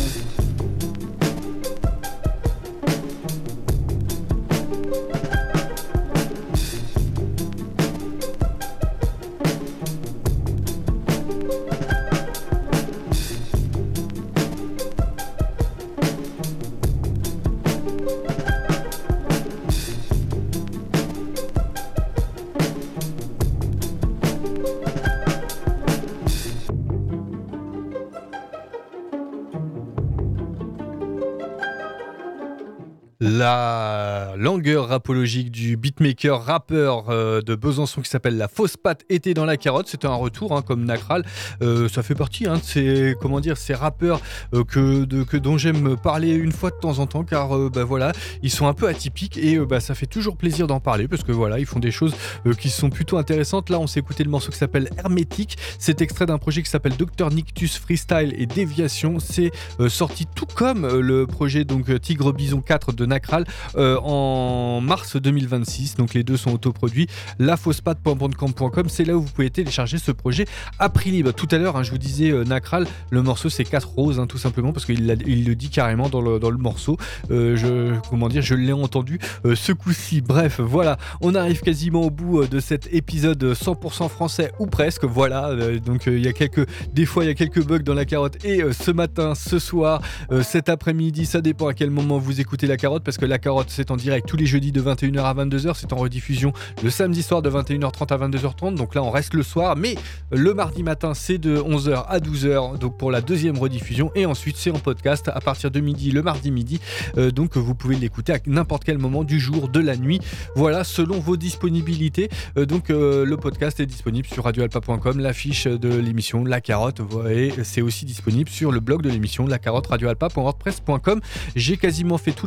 La langueur rapologique du beatmaker rappeur euh, de Besançon qui s'appelle La Fausse Patte était dans la carotte. C'était un retour hein, comme Nakral. Euh, ça fait partie hein, de ces, comment dire, ces rappeurs euh, que, de, que, dont j'aime parler une fois de temps en temps car euh, bah, voilà, ils sont un peu atypiques et euh, bah, ça fait toujours plaisir d'en parler parce que voilà, ils font des choses euh, qui sont plutôt intéressantes. Là, on s'est écouté le morceau qui s'appelle Hermétique. C'est extrait d'un projet qui s'appelle Docteur Nictus Freestyle et Déviation. C'est euh, sorti tout comme euh, le projet donc Tigre Bison quatre de Nakral euh, en mars deux mille vingt-six, donc les deux sont autoproduits. La fausse patte point bandcamp point com, c'est là où vous pouvez télécharger ce projet à prix libre. Tout à l'heure hein, je vous disais euh, Nakral, le morceau c'est quatre roses hein, tout simplement parce qu'il il le dit carrément dans le, dans le morceau. euh, je, comment dire, je l'ai entendu euh, ce coup-ci. Bref, voilà, on arrive quasiment au bout euh, de cet épisode cent pour cent français ou presque, voilà. euh, donc il euh, y a quelques, des fois il y a quelques bugs dans la carotte et euh, ce matin, ce soir, euh, cet après-midi, ça dépend à quel moment vous écoutez la carotte parce que la carotte c'est en direct tous les jeudis de vingt et une heures à vingt-deux heures, c'est en rediffusion le samedi soir de vingt et une heures trente à vingt-deux heures trente, donc là on reste le soir, mais le mardi matin c'est de onze heures à douze heures donc pour la deuxième rediffusion et ensuite c'est en podcast à partir de midi le mardi midi, euh, donc vous pouvez l'écouter à n'importe quel moment du jour, de la nuit, voilà, selon vos disponibilités. euh, donc euh, le podcast est disponible sur radio alpa point com, l'affiche de l'émission La Carotte, et c'est aussi disponible sur le blog de l'émission La Carotte, radio alpa point wordpress point com. J'ai quasiment fait tous les fondamentaux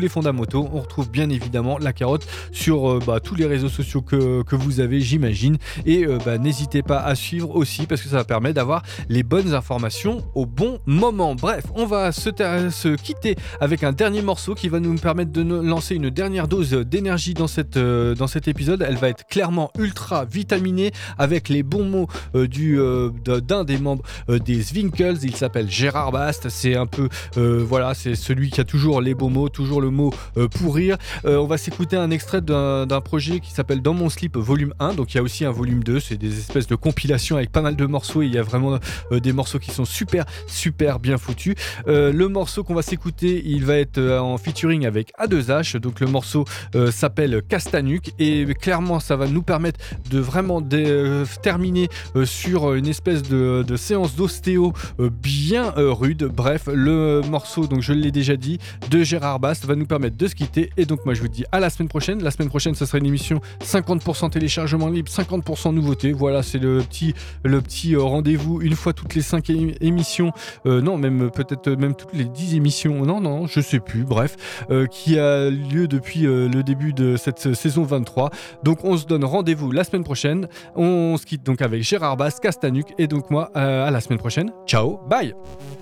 moto. On retrouve bien évidemment la carotte sur euh, bah, tous les réseaux sociaux que, que vous avez, j'imagine. Et euh, bah, n'hésitez pas à suivre aussi parce que ça va permettre d'avoir les bonnes informations au bon moment. Bref, on va se, ter- se quitter avec un dernier morceau qui va nous permettre de nous lancer une dernière dose d'énergie dans, cette, euh, dans cet épisode. Elle va être clairement ultra vitaminée avec les bons mots euh, du, euh, d'un des membres euh, des Zwinkels. Il s'appelle Gérard Bast. C'est un peu, euh, voilà, c'est celui qui a toujours les beaux mots, toujours le mot euh, pour rire. Euh, on va s'écouter un extrait d'un, d'un projet qui s'appelle Dans mon slip volume un. Donc il y a aussi un volume deux. C'est des espèces de compilations avec pas mal de morceaux. Et il y a vraiment euh, des morceaux qui sont super, super bien foutus. Euh, le morceau qu'on va s'écouter, il va être euh, en featuring avec A deux H. Donc le morceau euh, s'appelle Castanuc. Et clairement, ça va nous permettre de vraiment de, euh, terminer euh, sur une espèce de, de séance d'ostéo euh, bien euh, rude. Bref, le morceau, donc je l'ai déjà dit, de Gérard Bast va nous permettre de se quitter. Et donc moi je vous dis à la semaine prochaine. La semaine prochaine, ça sera une émission cinquante pour cent téléchargement libre, cinquante pour cent nouveauté. Voilà, c'est le petit, le petit euh, rendez-vous une fois toutes les cinq é- émissions. Euh, non, même peut-être même toutes les dix émissions. Non, non, je sais plus. Bref, euh, qui a lieu depuis euh, le début de cette saison vingt-trois. Donc on se donne rendez-vous la semaine prochaine. On se quitte donc avec Gérard Bast, Castanuc et donc moi euh, à la semaine prochaine. Ciao, bye.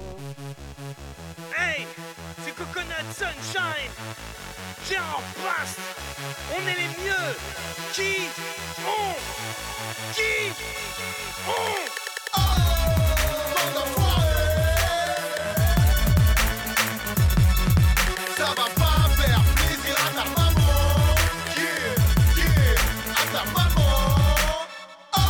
Hey, c'est Coconut Sunshine. Gérard Bast. On est les mieux. Qui on Qui on Ça va pas faire plaisir à ta maman. Yeah, yeah, à ta maman. Oh.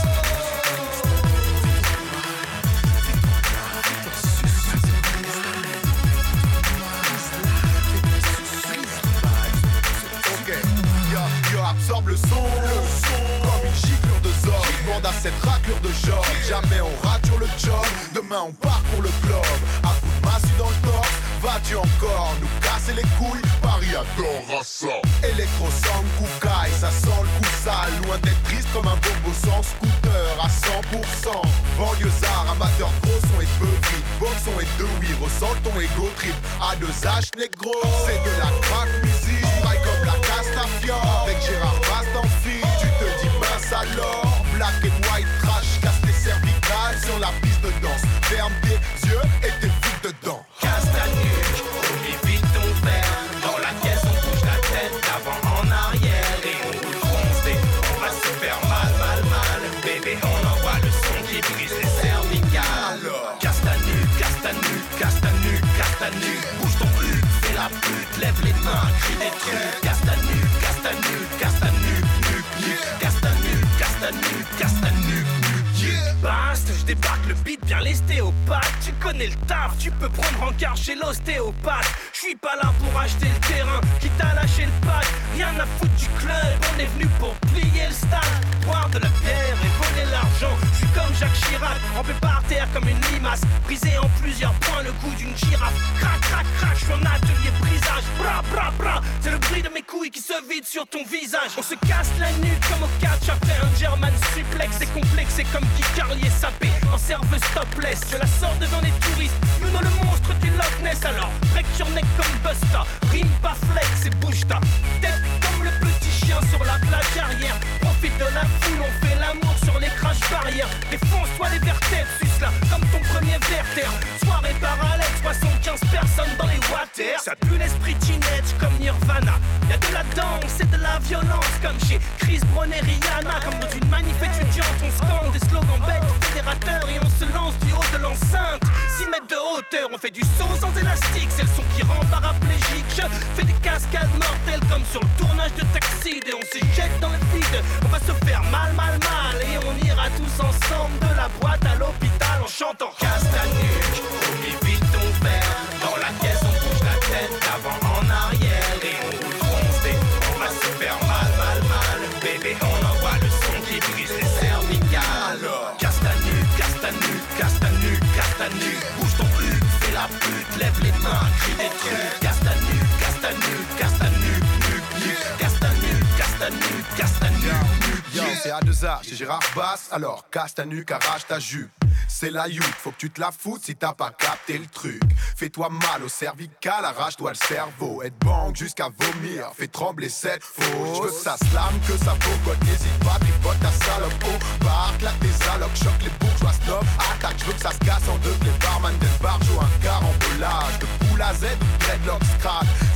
Ok, yo, yo, absorbe le son, le son, comme une giclure de zone. Demande à cette raclure de job. Jamais on rature le job. Demain on part pour le globe. À coup de massue dans le torse. Vas-tu encore nous casser les couilles? Paris adore ça. Électro-sang, koukaï, ça sent le coup sale. Loin d'être triste comme un bongo sans scooter à cent pour cent. Banlieusard, amateur de gros son et peu vite. Boxon et deux oui, ressent ton ego trip. A deux H négro, c'est de la crack musique. Pareil comme la Castafiore. Avec Gérard Bast en fil, tu te dis mince alors. Black and white trash, casse tes cervicales sur la piste de danse. Ferme tes yeux et tes foutes dedans. Castanuc, oublie vite ton verre. Dans la caisse on bouge la tête d'avant en arrière. Et on roule foncé, on va se faire mal, mal, mal. Bébé on envoie le son qui brise les cervicales. Alors Castanuc, Castanuc, Castanuc, Castanuc. Bouge ton cul, fais la pute, lève les mains, crie des trucs. Castanuc, Castanuc, Castanuc, nuc, nuc. Castanuc, Castanuc, Castanuc, nuc. Bast, je débarque le beat bien l'estéopathe. Tu connais le taf, tu peux prendre en carte chez l'ostéopathe. Je suis pas là pour acheter le terrain, quitte à lâcher le pack. Rien à foutre du club, on est venu pour plier le stade. Boire de la bière et voler l'argent. Je suis comme Jacques Chirac, rampé par terre comme une limace. Brisé en plusieurs points le cou d'une girafe. Crac, crac, crac, je suis en atelier brisage. Bra, bra, bra, c'est le bruit de mes couilles qui se vident sur ton visage. On se casse la nuque comme au catch après un German suplex. Décomplexé comme Guy Carlier sapé en serveuse topless. Je la sors devant les touristes, nous dans le monstre du Loch Ness. Alors break your neck comme Busta, rime pas flex et bouge ta tête comme le petit chien sur la plage arrière. Profite de la foule, on fait l'amour sur les crash barrières. Défonce-toi les vertèbres, suce là comme ton premier vertère. Soirée parallèle, soixante-quinze personnes dans les water. Ça pue l'esprit teenage comme Nirvana. Y'a de la danse et de la violence comme chez Chris Brown et Rihanna. Comme dans une manif étudiante, on scande des slogans bêtes fédérateurs et on se lance du haut de l'enceinte. six mètres de hauteur, on fait du saut sans élastique. C'est le son qui rend paraplégique. Je fais des cascades mortelles comme sur le tournage de Taxi. Et on se jette dans le vide, on va se faire mal, mal, mal. Et on ira tous ensemble de la boîte à l'hôpital en chantant Castanuc, oublie vite ton verre. Dans la caisse on bouge la tête d'avant en arrière. Et on roule foncé, on va se faire mal, mal, mal. Bébé on envoie le son qui brise les cervicales. Alors Castanuc, Castanuc, Castanuc, Castanuc. Bouge ton cul, fais la pute, lève les mains, crie des trucs. Castanuc, Castanuc, Castanuc, nuc, nuc. Castanuc, Castanuc, Castanuc, nuc. Yo, c'est A deux H, c'est Gérard Bast. Alors casse ta nuque, arrache ta jupe. c'est la youth, faut que tu te la foutes si t'as pas capté le truc. Fais-toi mal au cervical, arrache-toi le cerveau. Être bang jusqu'à vomir, fais trembler cette fausse. J'veux que ça slame, que ça bocote, n'hésite pas, tripote ta salope. Oh, barque là tes allocs, choque les bourgeois snob. Attaque, j'veux que ça se casse en deux, que les barman des bars jouent un carambolage. De poule à Z, dreadlocks crack.